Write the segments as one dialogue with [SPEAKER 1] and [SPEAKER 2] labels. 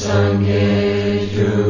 [SPEAKER 1] Sangye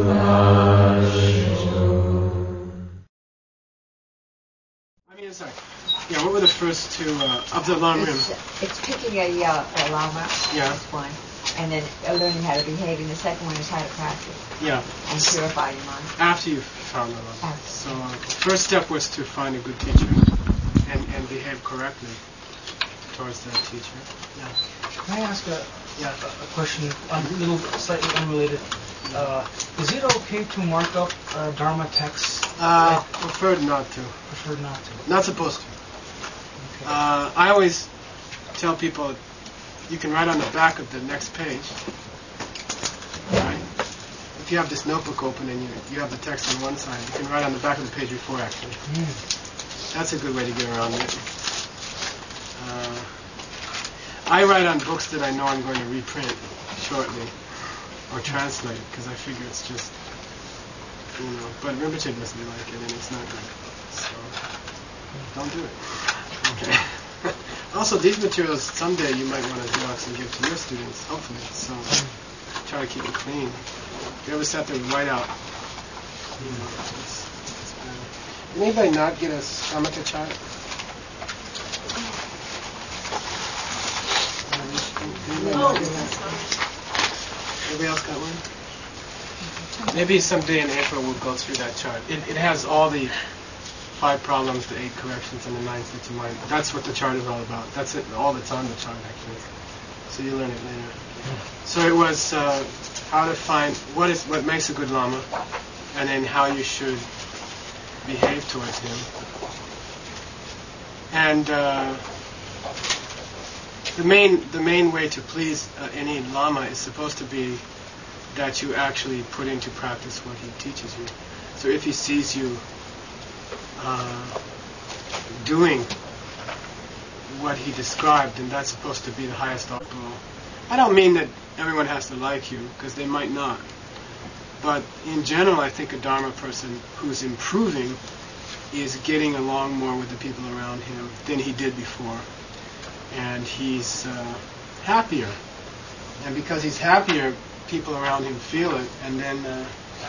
[SPEAKER 2] Yeah, what were the first two of the long rim?
[SPEAKER 3] It's picking a lama, this one, and then learning how to behave, and the second one is how to practice.
[SPEAKER 2] Yeah.
[SPEAKER 3] And purify your mind.
[SPEAKER 2] After you found the lama. So first step was to find a good teacher and behave correctly towards that teacher. Yeah.
[SPEAKER 4] Can I ask a question, a little slightly unrelated? Is it okay to mark up Dharma texts?
[SPEAKER 2] Preferred not to.
[SPEAKER 4] Preferred not to.
[SPEAKER 2] Not supposed to.
[SPEAKER 4] Okay.
[SPEAKER 2] I always tell people you can write on the back of the next page. Right? If you have this notebook open and you have the text on one side, you can write on the back of the page before actually. That's a good way to get around it. I write on books that I know I'm going to reprint shortly or translate because I figure it's just, but Rinpoche doesn't like it and it's not good. So don't do it. Okay. Also, these materials someday you might want to xerox and give to your students, hopefully. So try to keep it clean. If you ever sat there and write out, it's bad. Did anybody not get a samatha chart? Anybody else got one? Maybe someday in April we'll go through that chart. It has all the 5 problems, the 8 corrections, and the 9 states of mind. That's what the chart is all about. That's it. All that's on the chart, actually. So you learn it later. So it was how to find what makes a good lama, and then how you should behave towards him. And the main way to please any lama is supposed to be that you actually put into practice what he teaches you. So if he sees you doing what he described, then that's supposed to be the highest goal. I don't mean that everyone has to like you, because they might not. But in general, I think a Dharma person who's improving is getting along more with the people around him than he did before. And he's happier. And because he's happier, people around him feel it, and then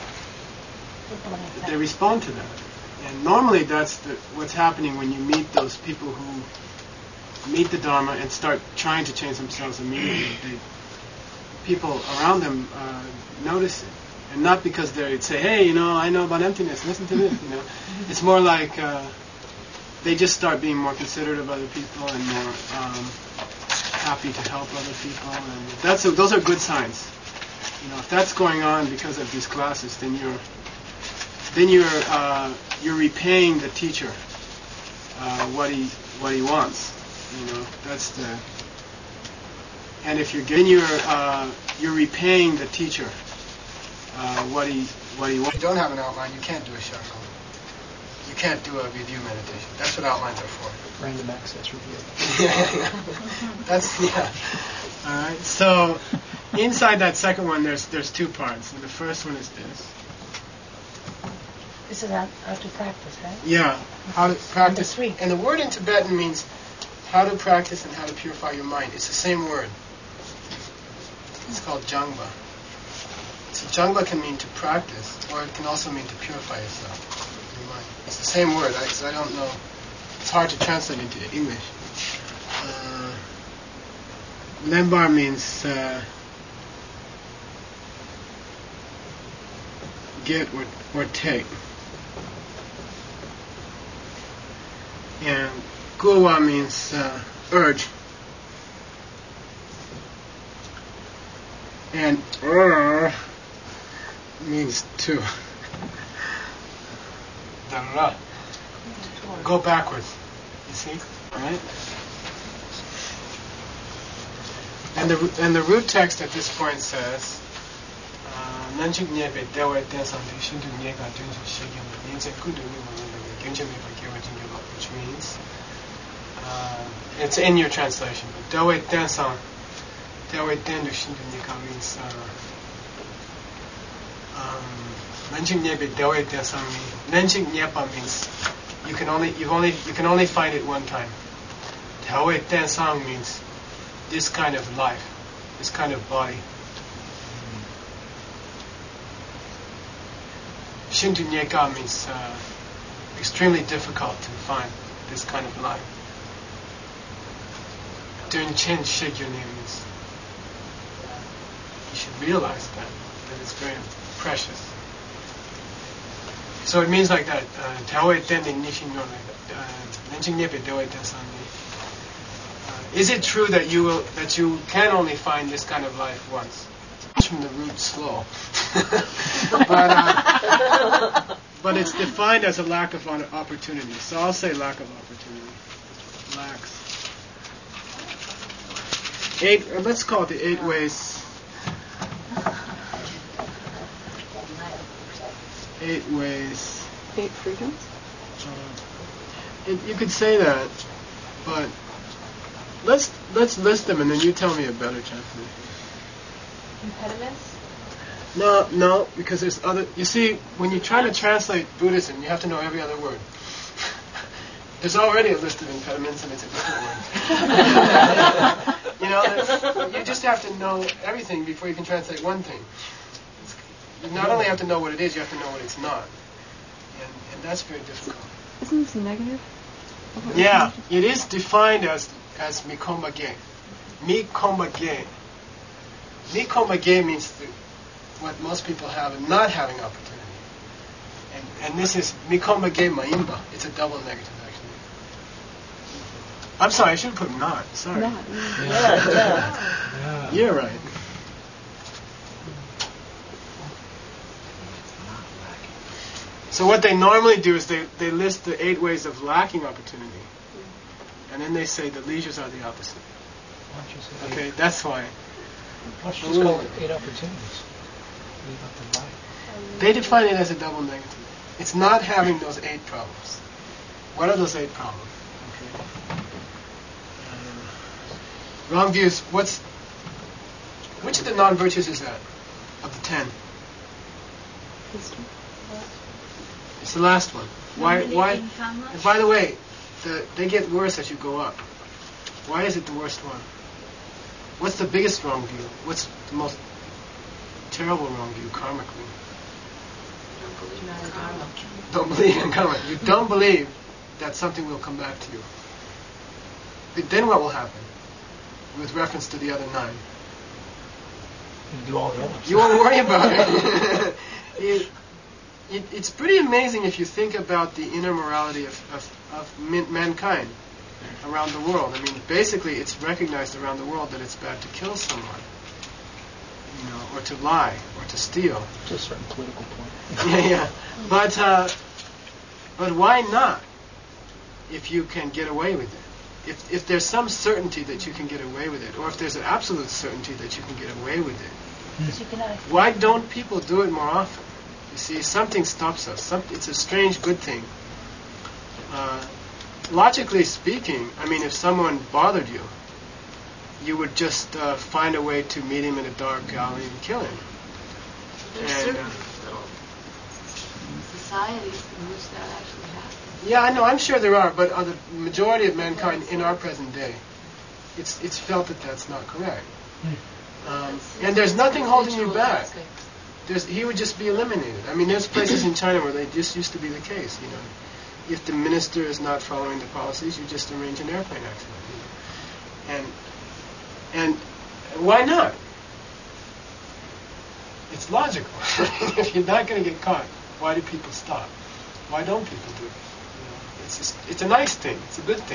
[SPEAKER 2] they respond to that. And normally that's what's happening when you meet those people who meet the Dharma and start trying to change themselves immediately. People around them notice it. And not because they say, hey, I know about emptiness, listen to this, It's more like they just start being more considerate of other people and more happy to help other people. And those are good signs. If that's going on because of these classes, then you're repaying the teacher what he wants. That's the. And if you're repaying the teacher what he wants. If you don't have an outline, you can't do a shakal. You can't do a review meditation. That's what outlines are for.
[SPEAKER 4] Random access review.
[SPEAKER 2] All right. So inside that second one, there's 2 parts. And the first one is this.
[SPEAKER 5] This is how to practice, right?
[SPEAKER 2] Yeah, how to practice. And the word in Tibetan means how to practice and how to purify your mind. It's the same word. It's called jangba. So jangba can mean to practice, or it can also mean to purify yourself, your mind. It's the same word, because I don't know. It's hard to translate into English. Lembar means get or take. And Gulwa means urge. And means to. Go backwards. You see? Right? And the root text at this point says which means it's in your translation. Dewe Tensang means Nanjing Nyepa means you can only find it one time. Dewe Tensang means this kind of life, this kind of body. Shinju Nyeka means extremely difficult to find this kind of life. Doing Chen Shigyu means you should realize that it's very precious. So it means like that. Is it true that you can only find this kind of life once? It's from the root slow. But it's defined as a lack of opportunity. So I'll say lack of opportunity. Lacks. Let's call it the 8 ways. 8 ways.
[SPEAKER 1] 8 freedoms?
[SPEAKER 2] You could say that, but let's list them and then you tell me a better Japanese.
[SPEAKER 1] Impediments?
[SPEAKER 2] No, because there's other. You see, when you try to translate Buddhism, you have to know every other word. There's already a list of impediments, and it's a different word. You just have to know everything before you can translate one thing. You not only have to know what it is, you have to know what it's not, and that's very difficult.
[SPEAKER 1] Isn't this negative?
[SPEAKER 2] Yeah, it is defined as mikomage. Mikomage. Mikomage means what most people have and not having opportunity. And this is mikomage maimba. It's a double negative, actually. I'm sorry, I should put not. Sorry.
[SPEAKER 1] Not.
[SPEAKER 2] Yeah. You're right. So what they normally do is they list the 8 ways of lacking opportunity. And then they say the leisures are the opposite.
[SPEAKER 4] Why don't you say
[SPEAKER 2] Okay, that's why.
[SPEAKER 4] Why don't you just call it 8 opportunities? Leave out the life.
[SPEAKER 2] They define it as a double negative. It's not having those 8 problems. What are those 8 problems? Okay. Wrong views. Which of the non-virtues is that? Of the 10? It's the last one. Why? And by the way, they get worse as you go up. Why is it the worst one? What's the biggest wrong view? What's the most terrible wrong view karmically? Don't believe in karma. You don't believe that something will come back to you. But then what will happen? With reference to the other 9.
[SPEAKER 4] You do all the others.
[SPEAKER 2] You won't worry about it. It's pretty amazing if you think about the inner morality of mankind around the world. I mean, basically, it's recognized around the world that it's bad to kill someone, or to lie, or to steal.
[SPEAKER 4] To a certain political point.
[SPEAKER 2] Yeah. But why not? If you can get away with it, if there's some certainty that you can get away with it, or if there's an absolute certainty that you can get away with it, why don't people do it more often? You see, something stops us. It's a strange good thing. Logically speaking, I mean, if someone bothered you, you would just find a way to meet him in a dark alley and kill him.
[SPEAKER 5] There's certain little societies in which that actually happens.
[SPEAKER 2] Yeah, I know. I'm sure there are, but the majority of mankind in our present day, it's felt that that's not correct. And there's nothing holding you back. He would just be eliminated. I mean, there's places in China where they just used to be the case. If the minister is not following the policies, you just arrange an airplane accident. And why not? It's logical. If you're not going to get caught, why do people stop? Why don't people do it? It's a nice thing. It's a good thing.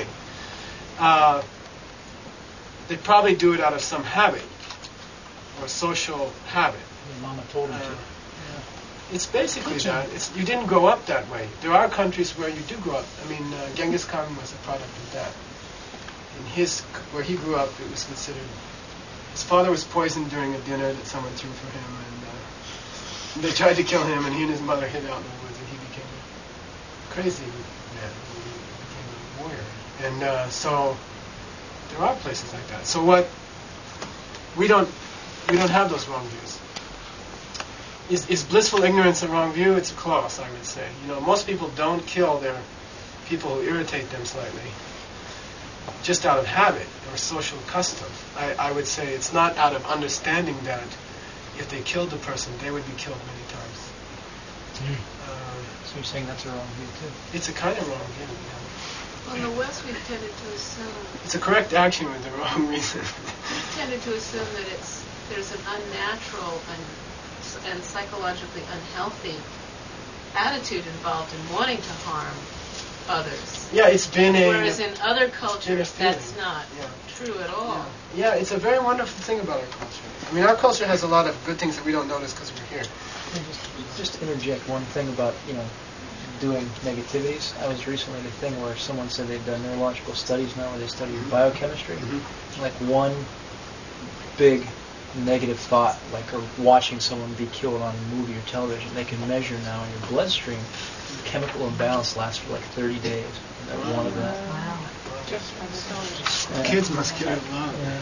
[SPEAKER 2] They probably do it out of some habit or social habit.
[SPEAKER 4] Your mama told him to.
[SPEAKER 2] It's basically that. You didn't grow up that way. There are countries where you do grow up. I mean, Genghis Khan was a product of that. Where he grew up, it was considered. His father was poisoned during a dinner that someone threw for him, and they tried to kill him, and he and his mother hid out in the woods, and he became a crazy man. He became a warrior, and so there are places like that. So what? We don't have those wrong views. Is blissful ignorance a wrong view? It's close, I would say. Most people don't kill their people who irritate them slightly, just out of habit or social custom. I would say it's not out of understanding that if they killed the person, they would be killed many times.
[SPEAKER 4] So you're saying that's a wrong view too?
[SPEAKER 2] It's a kind of wrong view.
[SPEAKER 5] Well, in the West, we've tended to assume
[SPEAKER 2] It's a correct action with the wrong reason.
[SPEAKER 5] we've tended to assume that there's an unnatural and psychologically unhealthy attitude involved in wanting to harm others.
[SPEAKER 2] Yeah, it's been a...
[SPEAKER 5] Whereas in other cultures,
[SPEAKER 2] feeling.
[SPEAKER 5] that's not true at all.
[SPEAKER 2] Yeah, it's a very wonderful thing about our culture. I mean, our culture has a lot of good things that we don't notice because we're here.
[SPEAKER 4] Just to interject one thing about, doing negativities. I was recently at a thing where someone said they've done neurological studies now where they study biochemistry. Like one big negative thought, like watching someone be killed on a movie or television, they can measure now in your bloodstream chemical imbalance lasts for like 30 days. That one event.
[SPEAKER 3] Wow.
[SPEAKER 5] Just from the
[SPEAKER 2] Kids must get it a lot.
[SPEAKER 4] Yeah.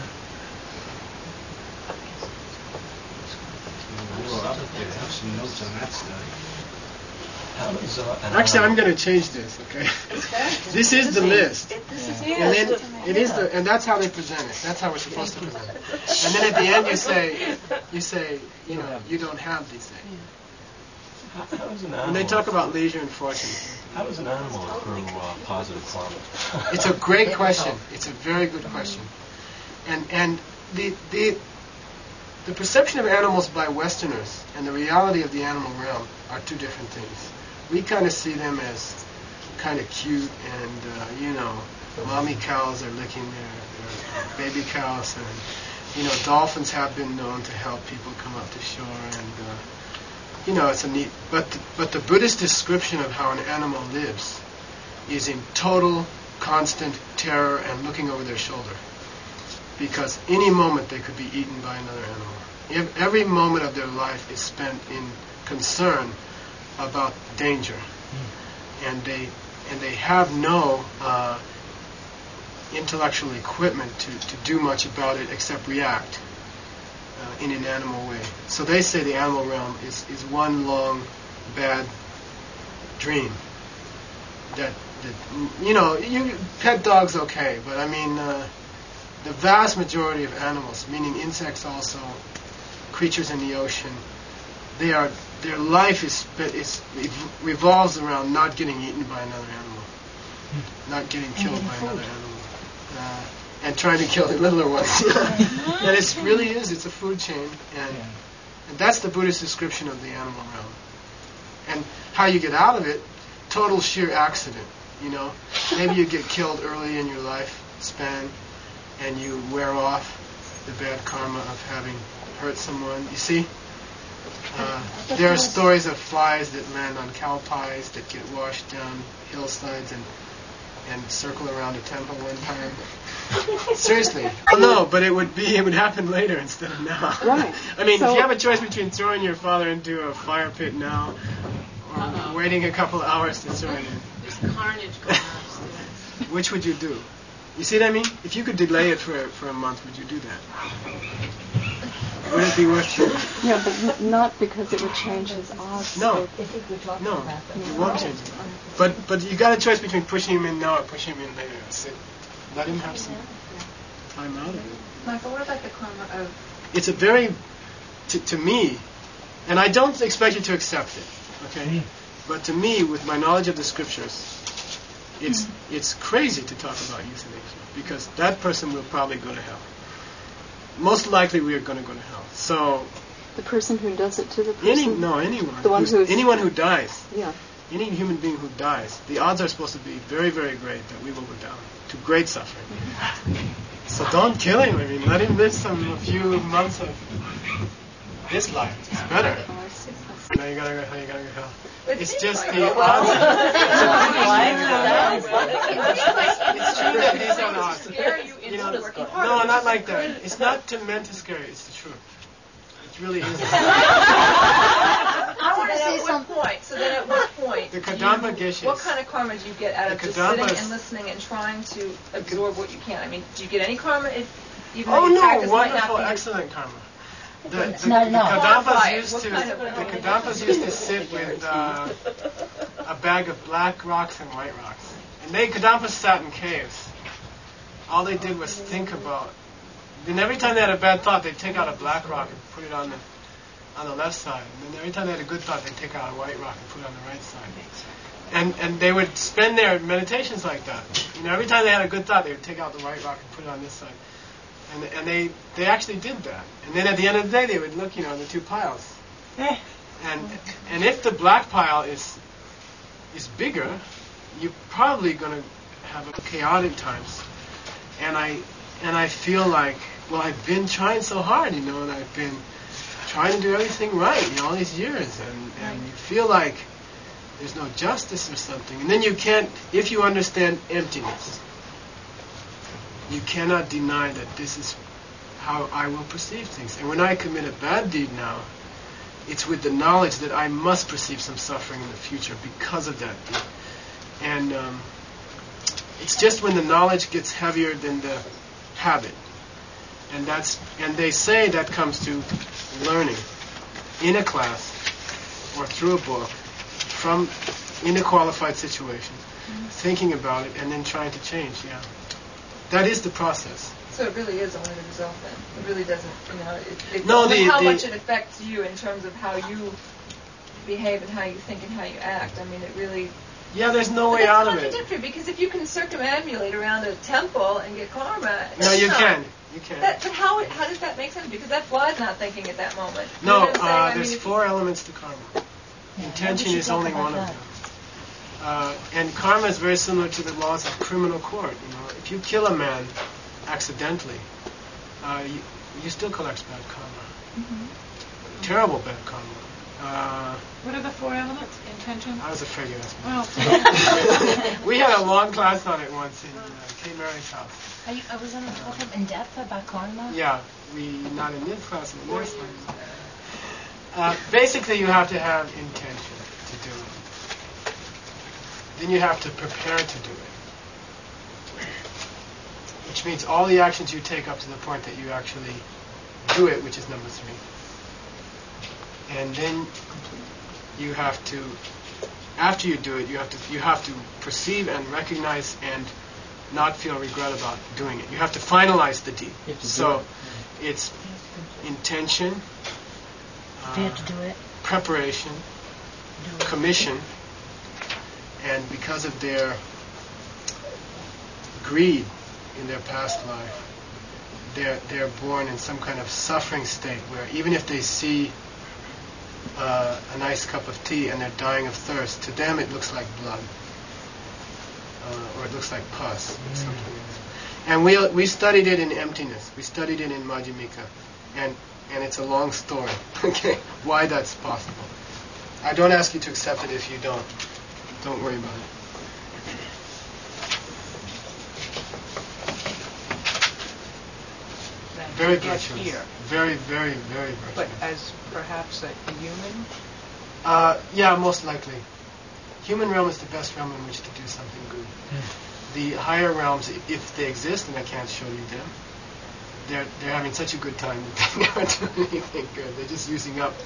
[SPEAKER 6] I have some notes on that study. How does,
[SPEAKER 2] Actually, I'm going to change this, okay? This is the list. And then and that's how they present it. That's how we're supposed to present it. And then at the end you say, you don't have these things.
[SPEAKER 6] how does an animal,
[SPEAKER 2] When they talk about leisure and fortune.
[SPEAKER 6] how does an animal accrue positive karma?
[SPEAKER 2] It's a great question. It's a very good question. And the perception of animals by Westerners and the reality of the animal realm are two different things. We kind of see them as kind of cute and, mommy cows are licking their baby cows and, dolphins have been known to help people come up to shore and, it's a neat, but the Buddhist description of how an animal lives is in total, constant terror and looking over their shoulder. Because any moment they could be eaten by another animal. Every moment of their life is spent in concern about danger, and they have no intellectual equipment to do much about it except react in an animal way. So they say the animal realm is one long bad dream. That you pet dogs okay, but I mean the vast majority of animals, meaning insects also, creatures in the ocean, their life it revolves around not getting eaten by another animal, not getting killed by another animal, and trying to kill the littler ones. And it really is. It's a food chain, and that's the Buddhist description of the animal realm. And how you get out of it, total sheer accident. Maybe you get killed early in your life span, and you wear off the bad karma of having hurt someone. You see? There are stories of flies that land on cow pies that get washed down hillsides and circle around a temple one time. Seriously. Well, no, but it would happen later instead of now.
[SPEAKER 1] Right.
[SPEAKER 2] I mean, if you have a choice between throwing your father into a fire pit now or waiting a couple hours to throw him in,
[SPEAKER 5] There's carnage going on upstairs.
[SPEAKER 2] which would you do? You see what I mean? If you could delay it for a month, would you do that? Would it be worth it?
[SPEAKER 1] Yeah, but not because it would change his odds.
[SPEAKER 2] No.
[SPEAKER 3] I think we're talking
[SPEAKER 2] No,
[SPEAKER 3] about that.
[SPEAKER 2] it won't change it. But you got a choice between pushing him in now or pushing him in later. So let him have some time out of it.
[SPEAKER 7] Michael, what about the karma of...
[SPEAKER 2] It's a very, to me, and I don't expect you to accept it, okay? But to me, with my knowledge of the scriptures, it's crazy to talk about euthanasia because that person will probably go to hell. Most likely, we are going to go to hell. So
[SPEAKER 1] The person who does it to the person?
[SPEAKER 2] Anyone.
[SPEAKER 1] The one who's...
[SPEAKER 2] Anyone who dies.
[SPEAKER 1] Yeah.
[SPEAKER 2] Any human being who dies, the odds are supposed to be very, very great that we will go down to great suffering. So don't kill him. I mean, let him live a few months of this life. It's better. Now you gotta go hell. It's just the odds. It's true that these are the odds.
[SPEAKER 7] Scare you into working hard.
[SPEAKER 2] No, not like that. It's not meant to scare you. It's the truth. It really is.
[SPEAKER 7] I want to say something. So then at what point?
[SPEAKER 2] The Kadampa Geshes.
[SPEAKER 7] What kind of karma do you get out of
[SPEAKER 2] The
[SPEAKER 7] just sitting
[SPEAKER 2] Kadampas-
[SPEAKER 7] and listening and trying to absorb what you can? I mean, do you get any karma even
[SPEAKER 2] Oh
[SPEAKER 7] though your
[SPEAKER 2] no,
[SPEAKER 7] practice might
[SPEAKER 2] wonderful,
[SPEAKER 7] not be...
[SPEAKER 2] excellent karma.
[SPEAKER 3] It's not enough.
[SPEAKER 2] The Kadampas used to sit with a bag of black rocks and white rocks. And Kadampas sat in caves. All they did was think about. Then every time they had a bad thought, they'd take out a black rock and put it on on the left side. And then every time they had a good thought, they'd take out a white rock and put it on the right side. And they would spend their meditations like that. You know, every time they had a good thought, they would take out the white rock and put it on this side. And they actually did that. And then at the end of the day, they would look, you know, the two piles. And if the black pile is bigger, you're probably going to have chaotic times. And I feel like, well, I've been trying so hard, you know, and I've been trying to do everything right, you know, all these years, and you feel like there's no justice or something. And then you can't, if you understand emptiness, you cannot deny that this is how I will perceive things. And when I commit a bad deed now, it's with the knowledge that I must perceive some suffering in the future because of that deed. And it's just when the knowledge gets heavier than the habit. And they say that comes to learning in a class or through a book in a qualified situation, thinking about it and then trying to change. Yeah, that is the process.
[SPEAKER 7] So it really is only the result then. It really doesn't, you know, how much it affects you in terms of how you behave and how you think and how you act. I mean, it really.
[SPEAKER 2] Yeah, there's no way out of it.
[SPEAKER 7] It's contradictory because if you can circumambulate around a temple and get karma,
[SPEAKER 2] no, you can. You can.
[SPEAKER 7] But how does that make sense? Because that fly's not thinking at that moment.
[SPEAKER 2] No, there's 4 elements to karma. Intention is only one of them. And karma is very similar to the laws of criminal court. You know, if you kill a man accidentally, you still collect bad karma. Terrible bad karma.
[SPEAKER 5] What are the 4 elements? Intention?
[SPEAKER 2] I was afraid you'd ask me. We had a long class on it once in Kate Mary's house.
[SPEAKER 8] I was going to talk in depth about karma?
[SPEAKER 2] Yeah, not in this class, in this one. Basically, you have to have intention to do it. Then you have to prepare to do it. Which means all the actions you take up to the point that you actually do it, which is number 3. And then you have to, after you do it, you have to perceive and recognize and not feel regret about doing it. You have to finalize the deed. So it's intention, preparation, commission, and because of their greed in their past life, they're born in some kind of suffering state where even if they see a nice cup of tea and they're dying of thirst, to them it looks like blood. Or it looks like pus or something else. And we studied it in emptiness. We studied it in Majjhimika. And it's a long story, okay, why that's possible. I don't ask you to accept it if you don't. Don't worry about it. Very virtuous. Very, very, very virtuous.
[SPEAKER 9] But as perhaps a human?
[SPEAKER 2] Yeah, most likely. Human realm is the best realm in which to do something good. The higher realms, if they exist, and I can't show you them, they're having such a good time that they aren't doing anything good. They're just using up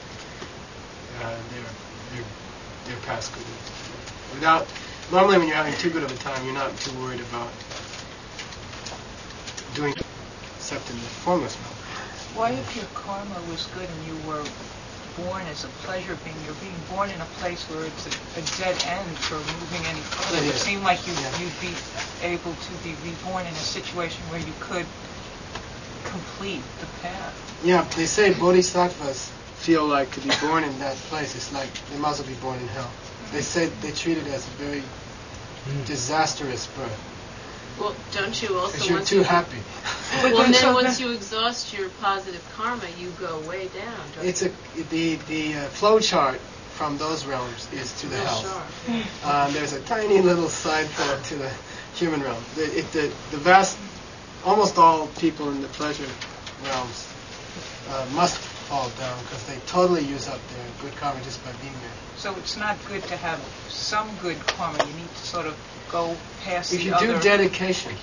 [SPEAKER 2] their past goodness. Normally when you're having too good of a time, you're not too worried about doing it, except in the formless realm.
[SPEAKER 9] Why, if your karma was good and you were born as a pleasure being, you're being born in a place where it's a dead end for moving any further. It would seem like you'd be able to be reborn in a situation where you could complete the path.
[SPEAKER 2] Yeah, they say bodhisattvas feel like to be born in that place is like they might as well be born in hell. They say they treat it as a very disastrous birth.
[SPEAKER 5] Well, don't you also?
[SPEAKER 2] Because you're too happy.
[SPEAKER 5] Well, and then once you exhaust your positive karma, you go way down.
[SPEAKER 2] It's the flow chart from those realms is to the hell. There's a tiny little side path to the human realm. The vast, almost all people in the pleasure realms must fall down because they totally use up their good karma just by being there.
[SPEAKER 9] So it's not good to have some good karma. You need to sort of go past
[SPEAKER 2] if you do dedication,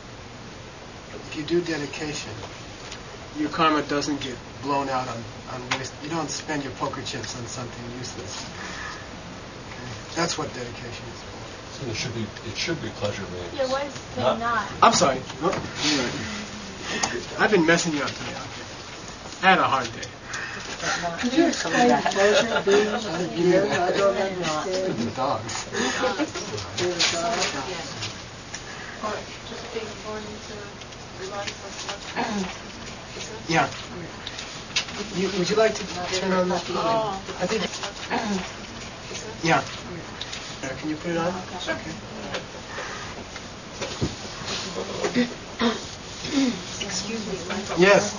[SPEAKER 2] your karma doesn't get blown out on waste. You don't spend your poker chips on something useless. Okay? That's what dedication is for.
[SPEAKER 10] So it should be pleasure based.
[SPEAKER 8] Yeah, why is it not?
[SPEAKER 2] I'm sorry. Oh, you're right. I've been messing you up today. I had a hard day.
[SPEAKER 9] but not
[SPEAKER 11] Could you
[SPEAKER 9] some of
[SPEAKER 11] explain
[SPEAKER 9] that.
[SPEAKER 11] pleasure being again? I don't understand.
[SPEAKER 2] The dogs.
[SPEAKER 5] Or just being born into life.
[SPEAKER 2] Yeah. Would you like to turn on the?
[SPEAKER 5] Oh.
[SPEAKER 2] I think. Yeah. Can you put it on? Okay.
[SPEAKER 5] Excuse me.
[SPEAKER 2] Yes.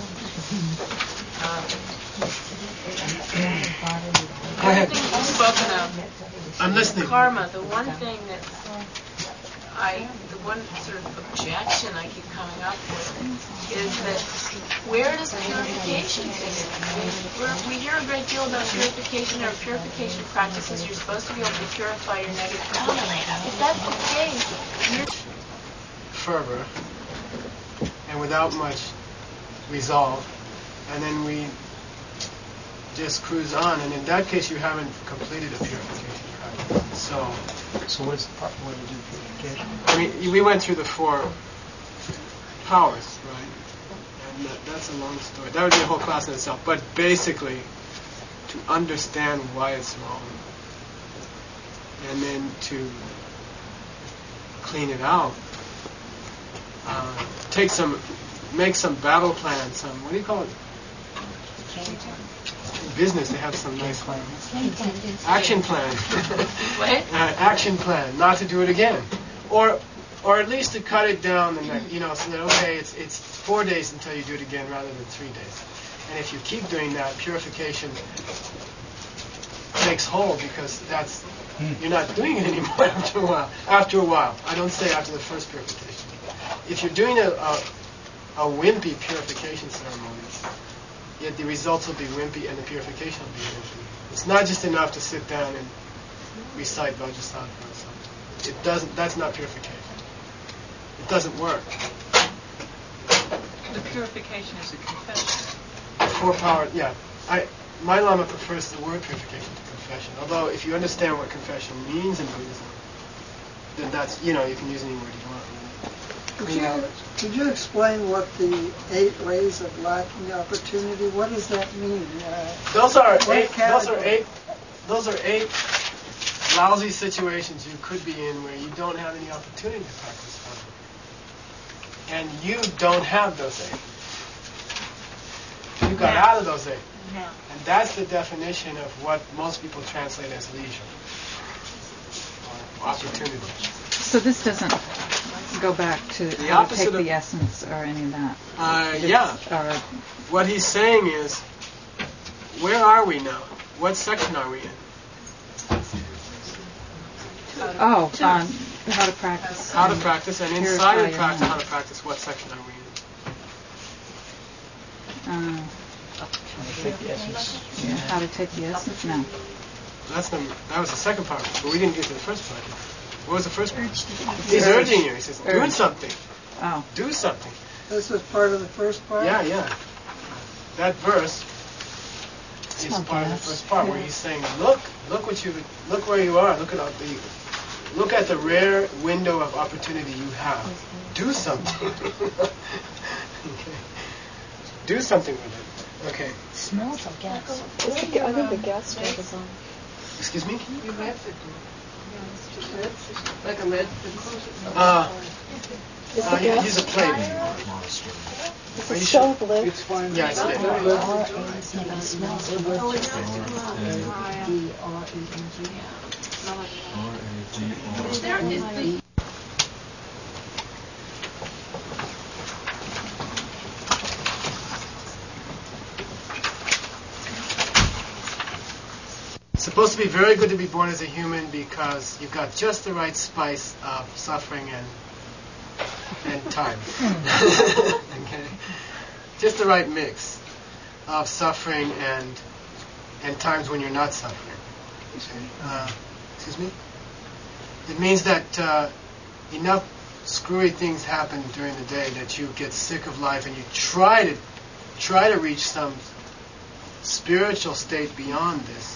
[SPEAKER 2] Go ahead.
[SPEAKER 5] One thing you've spoken of.
[SPEAKER 2] I'm listening.
[SPEAKER 5] Karma. The one thing that the one sort of objection I keep coming up with is that where does purification fit in? We hear a great deal about purification or purification practices. You're supposed to be able to purify your negative karma. If that's the case,
[SPEAKER 2] fervor and without much resolve, and then we just cruise on, and in that case you haven't completed a purification practice.
[SPEAKER 4] So what is the part where you do purification?
[SPEAKER 2] I mean, we went through the 4 powers, right? And that's a long story. That would be a whole class in itself. But basically, to understand why it's wrong, and then to clean it out, make some battle plan, what do you call it? Business, they have some nice plans. Action plan.
[SPEAKER 5] What?
[SPEAKER 2] Action plan, not to do it again, or at least to cut it down so that okay, it's 4 days until you do it again rather than 3 days. And if you keep doing that, purification takes hold because you're not doing it anymore after a while. After a while, I don't say after the first purification. If you're doing a wimpy purification ceremony, yet the results will be wimpy and the purification will be wimpy. It's not just enough to sit down and recite Vajrasattva or something. It doesn't. That's not purification. It doesn't work.
[SPEAKER 9] The purification is a confession.
[SPEAKER 2] 4 power. Yeah. My Lama prefers the word purification to confession. Although if you understand what confession means in Buddhism, then that's you can use any word you want.
[SPEAKER 11] Could you explain what the 8 ways of lacking opportunity? What does that mean?
[SPEAKER 2] Those are 8 lousy situations you could be in where you don't have any opportunity to practice Dharma. And you don't have those 8. You got out of those 8. And that's the definition of what most people translate as leisure or opportunity.
[SPEAKER 12] So this doesn't go back to
[SPEAKER 2] the
[SPEAKER 12] how to
[SPEAKER 2] opposite
[SPEAKER 12] take the essence or any of that?
[SPEAKER 2] What he's saying is, where are we now? What section are we in?
[SPEAKER 12] On how to practice.
[SPEAKER 2] How to practice, and inside of practice, how to practice, what section are we in?
[SPEAKER 4] Take the essence.
[SPEAKER 12] Yeah, how to take the essence? No.
[SPEAKER 2] That was the second part, but we didn't get to the first part. What was the first part? He's urging you. He says, do something.
[SPEAKER 12] Oh.
[SPEAKER 2] Do something.
[SPEAKER 11] This was part of the first part?
[SPEAKER 2] Yeah. That verse is part of the first part where he's saying, look where you are. Look at the rare window of opportunity you have. Do something. Okay. Do something with it. Okay.
[SPEAKER 8] Smells like gas.
[SPEAKER 1] I think the gas stove is on.
[SPEAKER 2] Excuse me?
[SPEAKER 7] You have to do. Like a lead.
[SPEAKER 2] Use a plate.
[SPEAKER 1] Is the stove lit?
[SPEAKER 2] Yeah, it's lit. It's supposed to be very good to be born as a human because you've got just the right spice of suffering and time. Okay? Just the right mix of suffering and times when you're not suffering. Excuse me? It means that enough screwy things happen during the day that you get sick of life and you try to reach some spiritual state beyond this.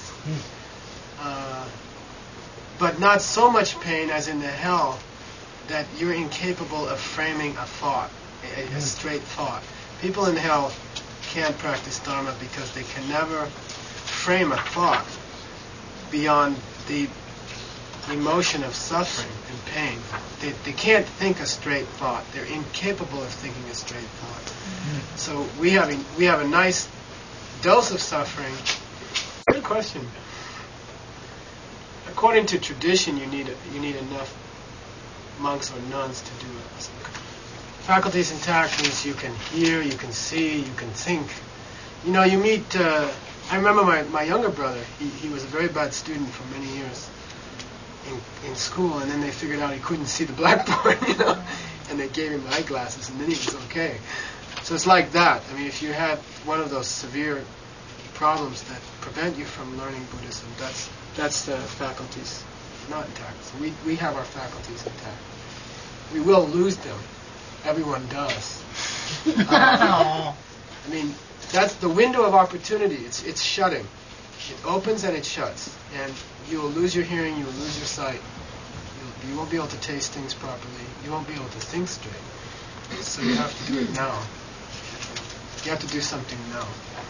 [SPEAKER 2] But not so much pain as in the hell that you're incapable of framing a thought, a straight thought. People in hell can't practice Dharma because they can never frame a thought beyond the emotion of suffering and pain. They can't think a straight thought. They're incapable of thinking a straight thought. Mm-hmm. So we have a nice dose of suffering. Good question. According to tradition, you need enough monks or nuns to do it. So, faculties intact means you can hear, you can see, you can think. You know, you meet. I remember my younger brother. He was a very bad student for many years in school, and then they figured out he couldn't see the blackboard, you know, and they gave him eyeglasses, and then he was okay. So it's like that. I mean, if you had one of those severe problems that prevent you from learning Buddhism, that's the faculties not intact. So we have our faculties intact. We will lose them. Everyone does. I mean, that's the window of opportunity. It's shutting. It opens and it shuts. And you will lose your hearing, you will lose your sight. You won't be able to taste things properly. You won't be able to think straight. So you have to do it now. You have to do something now.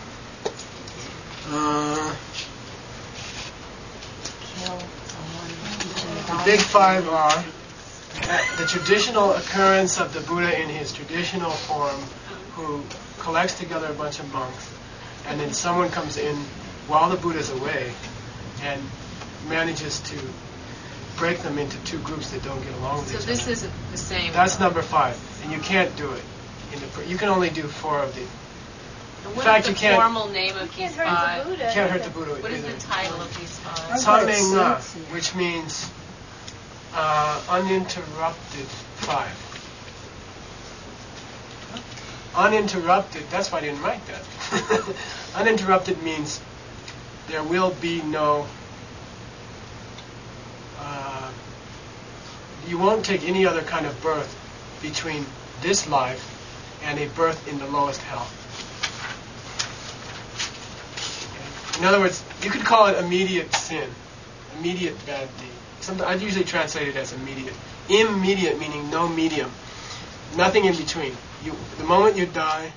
[SPEAKER 2] The big five are the traditional occurrence of the Buddha in his traditional form, who collects together a bunch of monks, and then someone comes in while the Buddha's away and manages to break them into two groups that don't get along with each other.
[SPEAKER 5] So this isn't the same.
[SPEAKER 2] That's number 5, and you can't do it. You can only do 4 of the.
[SPEAKER 5] In fact, you can't. Formal name of these 5?
[SPEAKER 2] You can't hurt the Buddha.
[SPEAKER 5] What is the title of these 5?
[SPEAKER 2] Sameng Na, which means uninterrupted 5. Uninterrupted, that's why I didn't write that. Uninterrupted means there will be no, you won't take any other kind of birth between this life and a birth in the lowest hell. Okay. In other words, you could call it immediate sin, immediate bad deed. I'd usually translate it as immediate. Immediate meaning no medium, nothing in between. The moment you die,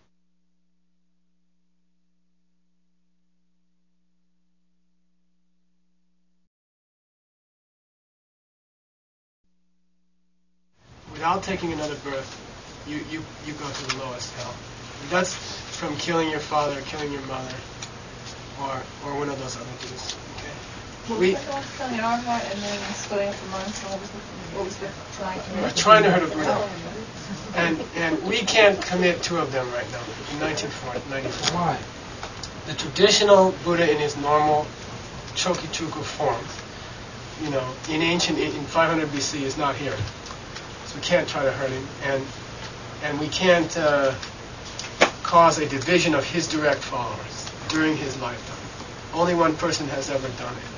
[SPEAKER 2] without taking another birth, you go to the lowest hell. And that's from killing your father, killing your mother, or one of those other things. Okay.
[SPEAKER 7] Killing Arhat and then splitting up the monks. What was the
[SPEAKER 2] trying to hurt a Buddha. And we can't commit 2 of them right now, in 1994.
[SPEAKER 6] Why?
[SPEAKER 2] The traditional Buddha in his normal Chokichuku form, you know, in 500 BC is not here. So we can't try to hurt him. And we can't cause a division of his direct followers during his lifetime. Only one person has ever done it.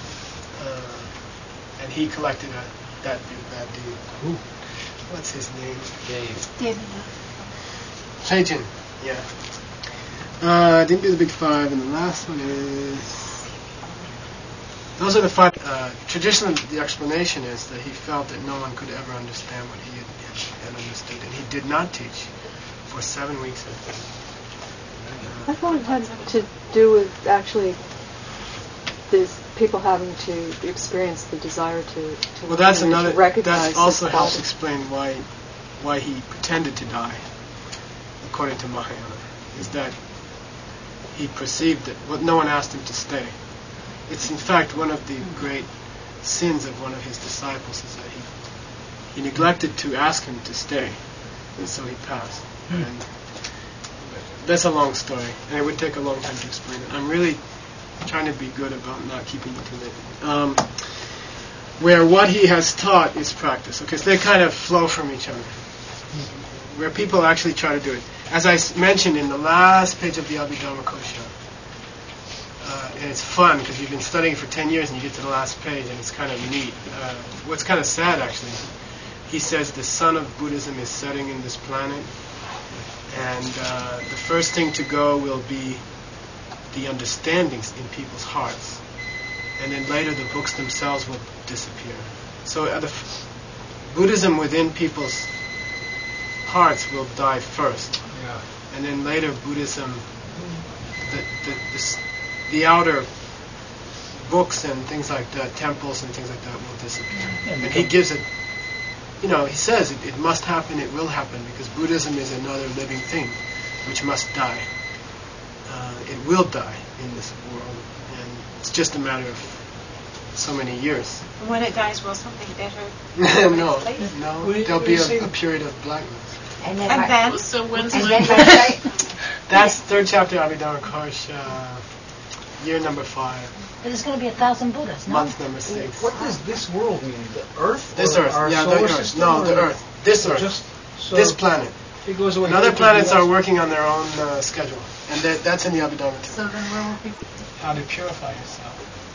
[SPEAKER 2] And he collected that dude.
[SPEAKER 6] Who?
[SPEAKER 2] What's his name?
[SPEAKER 6] Dave.
[SPEAKER 2] Seijin, yeah. Didn't do the big 5, and the last one is... Those are the 5. Traditionally, the explanation is that he felt that no one could ever understand what he had understood, and he did not teach for 7 weeks.
[SPEAKER 1] I thought it had to do with actually these people having to experience the desire to
[SPEAKER 2] well, that's another.
[SPEAKER 1] To recognize
[SPEAKER 2] that also helps explain why he pretended to die. According to Mahayana, is that he perceived that no one asked him to stay. It's in fact one of the great sins of one of his disciples is that he neglected to ask him to stay, and so he passed. And that's a long story, and it would take a long time to explain it. I'm really trying to be good about not keeping it too late. Where what he has taught is practice. Okay, so they kind of flow from each other. Where people actually try to do it. As I mentioned in the last page of the Abhidharma Kosha, and it's fun because you've been studying for 10 years and you get to the last page and it's kind of neat. What's kind of sad actually, he says the sun of Buddhism is setting in this planet, and the first thing to go will be the understandings in people's hearts, and then later the books themselves will disappear. So Buddhism within people's hearts will die first, and then later Buddhism, the outer books and things like that, temples and things like that will disappear. And he gives it, he says it must happen, it will happen, because Buddhism is another living thing which must die. It will die in this world, and it's just a matter of so many years.
[SPEAKER 5] And when it dies, will something better?
[SPEAKER 2] No, there'll be a period of blackness.
[SPEAKER 3] And then
[SPEAKER 5] so when's
[SPEAKER 2] That's third chapter Abhidharma Kosh, year number 5.
[SPEAKER 8] But there's going to be 1,000 Buddhas, no?
[SPEAKER 2] Month number 6.
[SPEAKER 6] What does this world mean? The Earth?
[SPEAKER 2] This Earth,
[SPEAKER 6] our
[SPEAKER 2] the
[SPEAKER 6] solar
[SPEAKER 2] Earth.
[SPEAKER 6] system?
[SPEAKER 2] No, the Earth. This Earth. This planet.
[SPEAKER 6] It goes away.
[SPEAKER 2] And other planets are working on their own schedule, and that's in the Abhidharma too.
[SPEAKER 7] So then where will we...
[SPEAKER 2] How to purify yourself.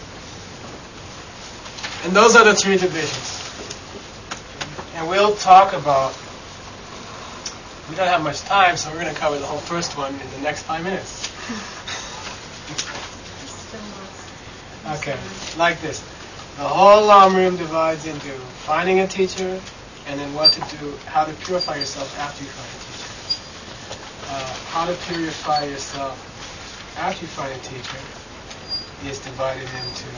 [SPEAKER 2] And those are the 3 divisions. And we'll talk about... We don't have much time, so we're going to cover the whole first one in the next 5 minutes. Okay, like this. The whole Lam Rim divides into finding a teacher, and then what to do, how to purify yourself after you find a teacher. How to purify yourself after you find a teacher is divided into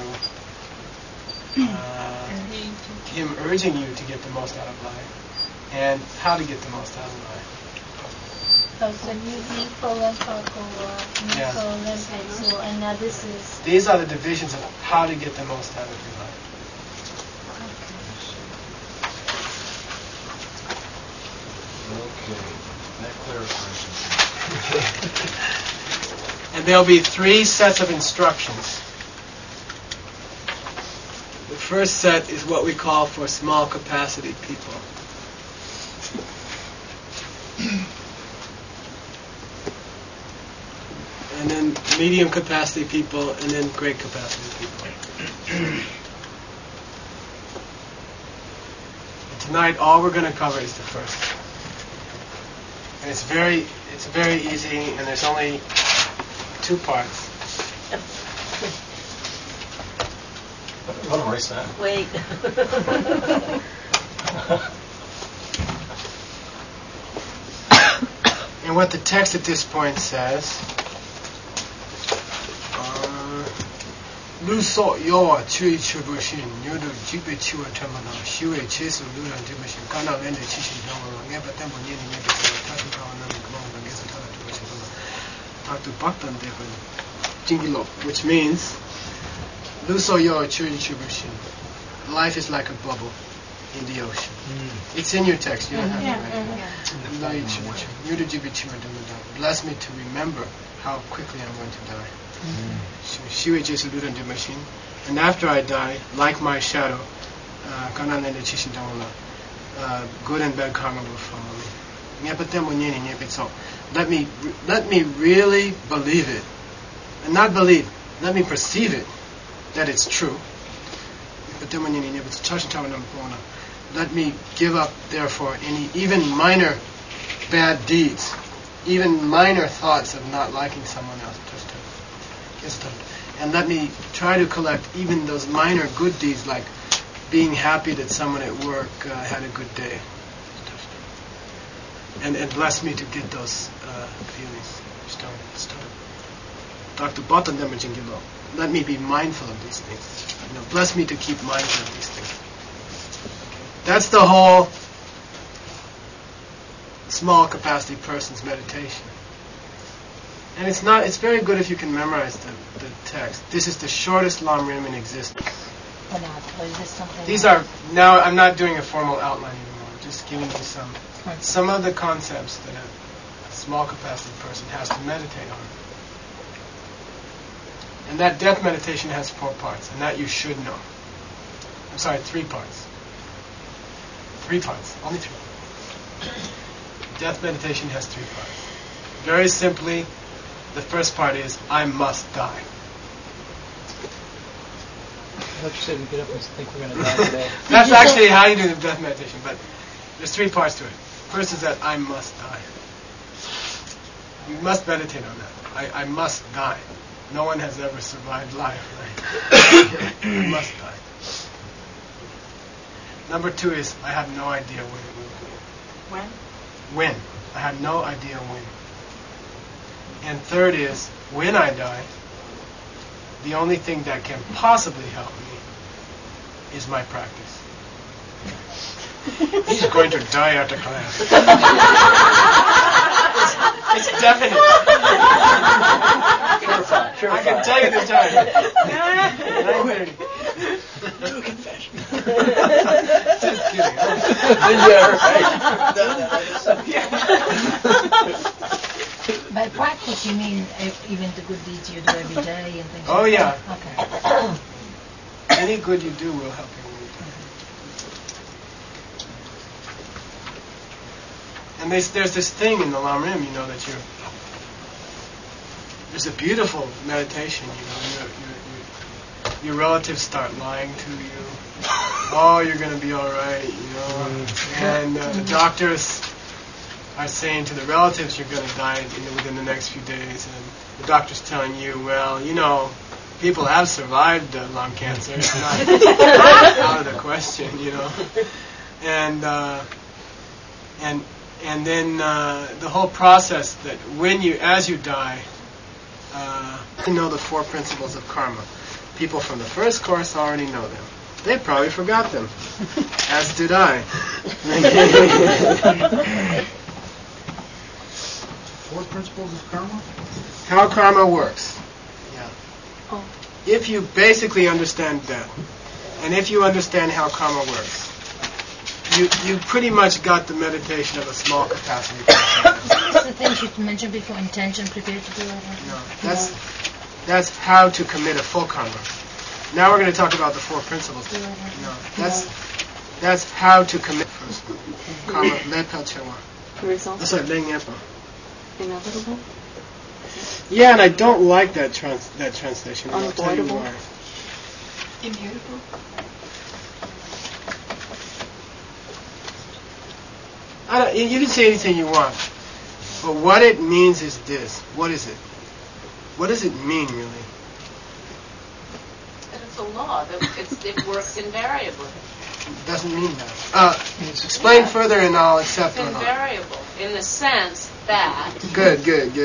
[SPEAKER 2] him urging you to get the most out of life, and how to get the most out of life.
[SPEAKER 8] So Nipo, Lenpako, Nipo, Lenpetsu, and now this is...
[SPEAKER 2] These are the divisions of how to get the most out of your life.
[SPEAKER 10] Okay, that clarifies.
[SPEAKER 2] And there'll be 3 sets of instructions. The first set is what we call for small capacity people. And then medium capacity people, and then great capacity people. And tonight, all we're going to cover is the first. And it's very easy, and there's only 2 parts.
[SPEAKER 10] I want to erase that.
[SPEAKER 8] Wait.
[SPEAKER 2] And what the text at this point says, Lu so yo chui chubushin, yudu jibe chua tamana, shue chesu lura dibushin, kana vende chishi dama, ngeba tempo nini ngeba tatu kawana mkama, ngesa tala tubushin, tatu baktan debun, jingilo, which means, Lu so yo chui chubushin, life is like a bubble in the ocean. It's in your text, you don't have it right. Bless me to remember how quickly I'm going to die. And after I die, like my shadow, good and bad karma will follow me. So let me really believe it, and not believe. Let me perceive it that it's true. Let me give up, therefore, any even minor bad deeds, even minor thoughts of not liking someone else. And let me try to collect even those minor good deeds, like being happy that someone at work had a good day. And bless me to get those feelings. Dr. Bhattan Demajingilo, let me be mindful of these things. Bless me to keep mindful of these things. That's the whole small capacity person's meditation. And it's very good if you can memorize the text. This is the shortest Lam Rim in existence. These are, now I'm not doing a formal outline anymore, I'm just giving you some of the concepts that a small capacity person has to meditate on. And that death meditation has 4 parts, and that you should know. I'm sorry, 3 parts. 3 parts, only 3. Death meditation has 3 parts. Very simply, the first part is, I must die.
[SPEAKER 4] I thought you said we get up and think we're going to die today.
[SPEAKER 2] That's actually how you do the death meditation, but there's 3 parts to it. First is that I must die. You must meditate on that. I must die. No one has ever survived life, right? I must die. Number 2 is, I have no idea when it will be.
[SPEAKER 5] When?
[SPEAKER 2] When. I have no idea when. And third is, when I die, the only thing that can possibly help me is my practice. He's going to die after class. It's definite. I can tell you the time. 9:30. Do a confession. Just kidding.
[SPEAKER 8] By practice, you mean even the good deeds you do every day and things
[SPEAKER 2] Oh,
[SPEAKER 8] like
[SPEAKER 2] yeah.
[SPEAKER 8] that? Okay.
[SPEAKER 2] Any good you do will help you. And there's this thing in the Lam Rim, that there's a beautiful meditation, your relatives start lying to you. Oh, you're going to be all right, And the doctors are saying to the relatives, you're going to die within the next few days. And the doctor's telling you, well, people have survived lung cancer. It's not out of the question, And then the whole process that as you die, you know the 4 principles of karma. People from the first course already know them. They probably forgot them, as did I.
[SPEAKER 6] 4 principles of karma?
[SPEAKER 2] How karma works. Yeah. Oh. If you basically understand that, and if you understand how karma works, you pretty much got the meditation of a small capacity person.
[SPEAKER 8] That's the things you mentioned before, intention, prepared to do it.
[SPEAKER 2] No, that's how to commit a full karma. Now we're going to talk about the 4 principles. No, that's how to commit first karma. Lepel chewa. That's like Leng Yepa.
[SPEAKER 1] Inevitable?
[SPEAKER 2] Yeah, and I don't like that translation.
[SPEAKER 1] Unavoidable?
[SPEAKER 7] Immutable?
[SPEAKER 2] You can say anything you want, but what it means is this. What is it? What does it mean, really?
[SPEAKER 5] That it's a law. That it works invariably.
[SPEAKER 2] It doesn't mean that. Explain further, and I'll accept it.
[SPEAKER 5] It's invariable in the sense that.
[SPEAKER 2] Good.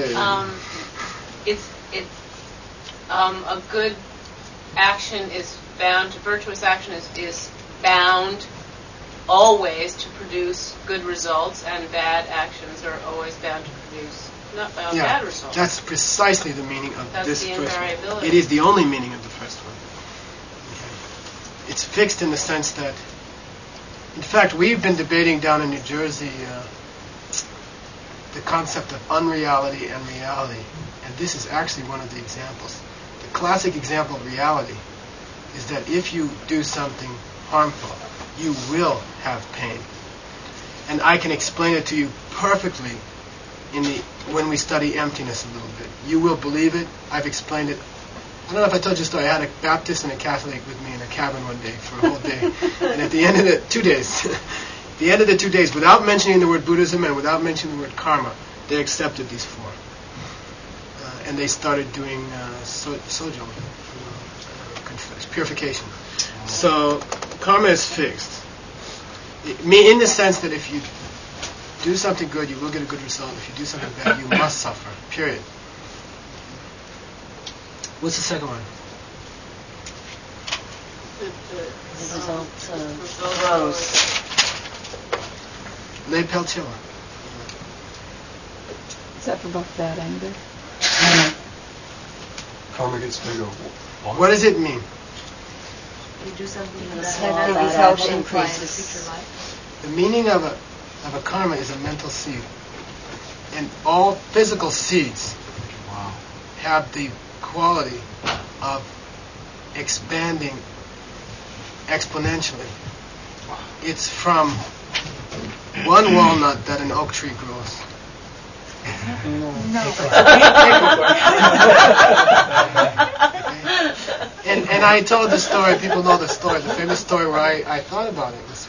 [SPEAKER 5] It's a good action is bound. Virtuous action is bound always to produce good results, and bad actions are always bound to produce bad results.
[SPEAKER 2] That's precisely the meaning of this
[SPEAKER 5] the
[SPEAKER 2] first one.
[SPEAKER 5] invariability.
[SPEAKER 2] It is the only meaning of the first one. Okay. It's fixed in the sense that, in fact, we've been debating down in New Jersey the concept of unreality and reality, and this is actually one of the examples. The classic example of reality is that if you do something harmful, you will have pain. And I can explain it to you perfectly when we study emptiness a little bit. You will believe it. I've explained it. I don't know if I told you a story. I had a Baptist and a Catholic with me in a cabin one day for a whole day. And at the end of the 2 days, the end of the 2 days, without mentioning the word Buddhism and without mentioning the word karma, they accepted these 4. And they started doing sojo, purification. So karma is fixed. In the sense that if you do something good, you will get a good result. If you do something bad, you must suffer. Period. What's the second one?
[SPEAKER 8] The result grows.
[SPEAKER 2] Lepel chewa.
[SPEAKER 1] Is that for both bad and good?
[SPEAKER 10] Karma gets bigger.
[SPEAKER 2] What does it mean?
[SPEAKER 3] You do something
[SPEAKER 8] The
[SPEAKER 3] result increases.
[SPEAKER 2] The meaning of a karma is a mental seed. And all physical seeds have the quality of expanding exponentially. It's from one walnut that an oak tree grows. And I told the story, people know the story, the famous story where I thought about it was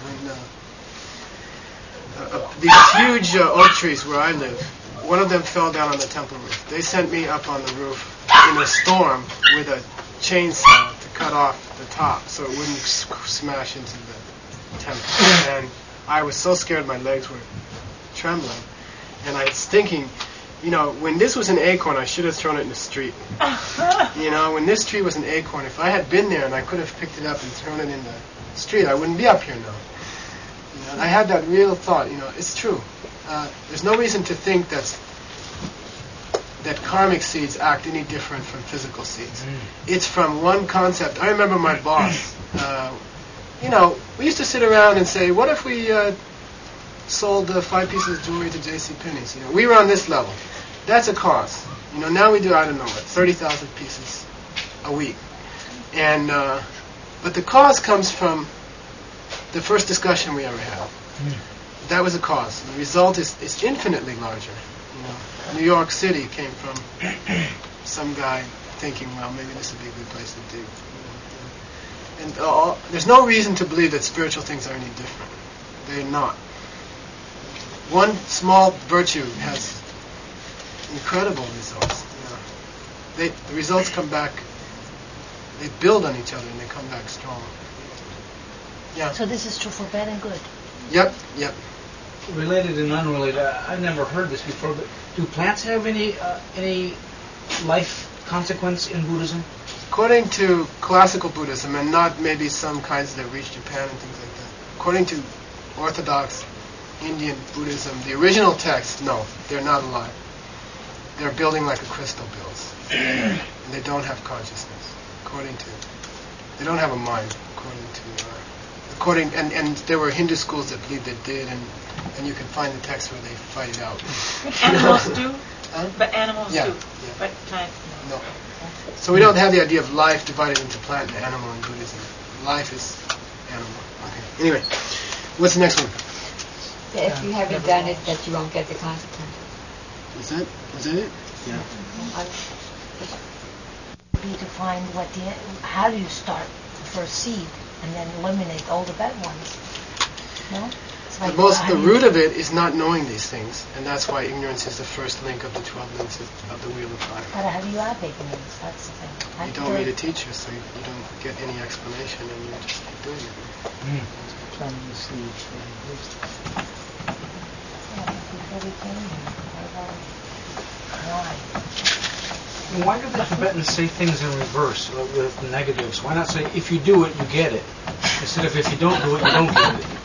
[SPEAKER 2] when these huge oak trees where I live, one of them fell down on the temple roof. They sent me up on the roof in a storm with a chainsaw to cut off the top so it wouldn't smash into the temple. And I was so scared my legs were trembling. And I was thinking, when this was an acorn, I should have thrown it in the street. When this tree was an acorn, if I had been there and I could have picked it up and thrown it in the street, I wouldn't be up here now. I had that real thought. It's true. There's no reason to think that karmic seeds act any different from physical seeds. It's from one concept. I remember my boss. We used to sit around and say, what if we sold 5 pieces of jewelry to J.C. Penney's? We were on this level. That's a cause. Now we do, 30,000 pieces a week. And but the cause comes from the first discussion we ever had. That was a cause. The result is infinitely larger. New York City came from some guy thinking, well, maybe this would be a good place to dig. And there's no reason to believe that spiritual things are any different. They're not. One small virtue has incredible results. The results come back, they build on each other and they come back strong. Yeah.
[SPEAKER 8] So this is true for bad and good?
[SPEAKER 2] Yep.
[SPEAKER 6] Related and unrelated, I've never heard this before, but do plants have any life consequence in Buddhism?
[SPEAKER 2] According to classical Buddhism, and not maybe some kinds that reach Japan and things like that, according to Orthodox Indian Buddhism, the original text, no, they're not alive. They're building like a crystal builds. And they don't have consciousness, they don't have a mind, and there were Hindu schools that believed they did, and you can find the text where they fight it out.
[SPEAKER 9] Animals do? But animals do.
[SPEAKER 2] Yeah.
[SPEAKER 9] But plants
[SPEAKER 2] no. So we don't have the idea of life divided into plant and animal in Buddhism. Life is animal. Okay. Anyway, what's the next one?
[SPEAKER 3] If you haven't done it, that you won't get the consequence.
[SPEAKER 2] Was that it? Yeah.
[SPEAKER 8] Be to find how do you start the first seed and then eliminate all the bad ones? No?
[SPEAKER 2] The root of it is not knowing these things, and that's why ignorance is the first link of the 12 links of the Wheel of Life.
[SPEAKER 8] But how do you have ignorance? That's the thing.
[SPEAKER 2] You don't read a teacher, so you don't get any explanation, and you just keep doing it.
[SPEAKER 4] Planting the seeds for wisdom.
[SPEAKER 6] Why do the Tibetans say things in reverse with negatives? Why not say, if you do it, you get it, instead of if you don't do it, you don't get it?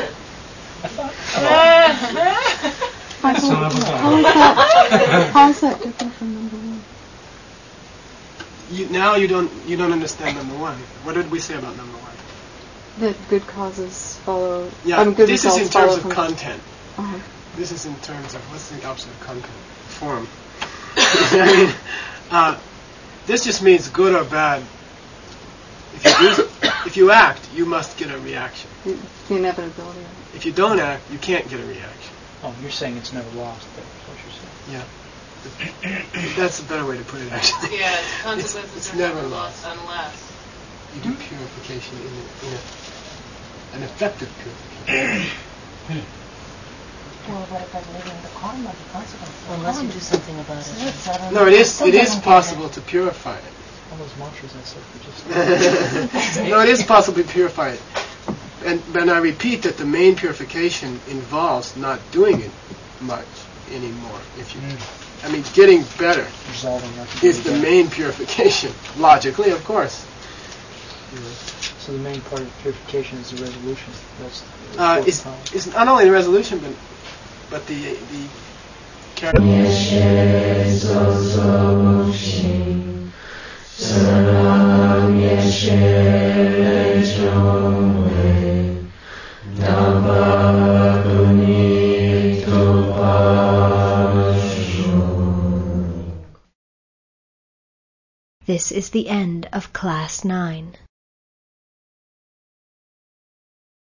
[SPEAKER 12] How is that different from number 1?
[SPEAKER 2] Now you don't understand number 1. What did we say about number 1?
[SPEAKER 1] That good causes follow.
[SPEAKER 2] Yeah,
[SPEAKER 1] good
[SPEAKER 2] this is in terms of
[SPEAKER 1] from
[SPEAKER 2] content.
[SPEAKER 1] Uh-huh.
[SPEAKER 2] This is in terms of what's the opposite of content? Form. This just means good or bad. If you act, you must get a reaction.
[SPEAKER 1] The inevitability.
[SPEAKER 2] If you don't act, you can't get a reaction.
[SPEAKER 4] Oh, you're saying it's never lost, that's what you're saying.
[SPEAKER 2] Yeah. That's a better way to put it, actually.
[SPEAKER 5] Yeah, consequences
[SPEAKER 2] it's
[SPEAKER 5] are
[SPEAKER 2] never lost
[SPEAKER 5] unless
[SPEAKER 2] you do purification in an effective purification.
[SPEAKER 8] Well, what about living the karma, the consequences? Unless you do something about it.
[SPEAKER 2] No, it is possible to purify it.
[SPEAKER 4] All those mantras I said were just...
[SPEAKER 2] No, it is possible to purify it. And I repeat that the main purification involves not doing it much anymore. Getting better is the main purification. Logically, of course.
[SPEAKER 4] So the main part of purification is the resolution.
[SPEAKER 2] It's not only the resolution, but the
[SPEAKER 13] This is the end of Class 9.